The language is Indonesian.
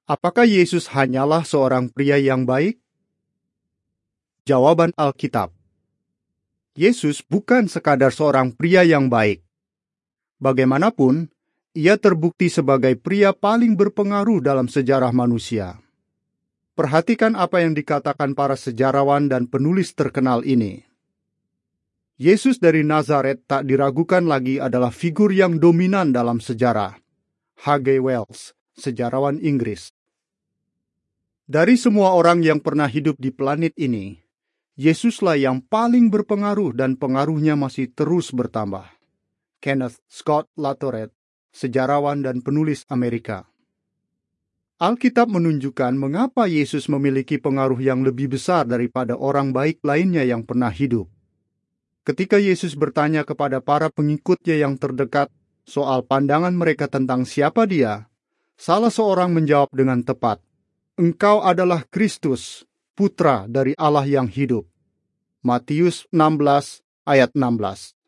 Apakah Yesus hanyalah seorang pria yang baik? Jawaban Alkitab. Yesus bukan sekadar seorang pria yang baik. Bagaimanapun, ia terbukti sebagai pria paling berpengaruh dalam sejarah manusia. Perhatikan apa yang dikatakan para sejarawan dan penulis terkenal ini. Yesus dari Nazaret tak diragukan lagi adalah figur yang dominan dalam sejarah. H.G. Wells, sejarawan Inggris. Dari semua orang yang pernah hidup di planet ini, Yesuslah yang paling berpengaruh dan pengaruhnya masih terus bertambah. Kenneth Scott Latourette, sejarawan dan penulis Amerika. Alkitab menunjukkan mengapa Yesus memiliki pengaruh yang lebih besar daripada orang baik lainnya yang pernah hidup. Ketika Yesus bertanya kepada para pengikutnya yang terdekat soal pandangan mereka tentang siapa dia, salah seorang menjawab dengan tepat, "Engkau adalah Kristus, Putra dari Allah yang hidup." Matius 16 ayat 16.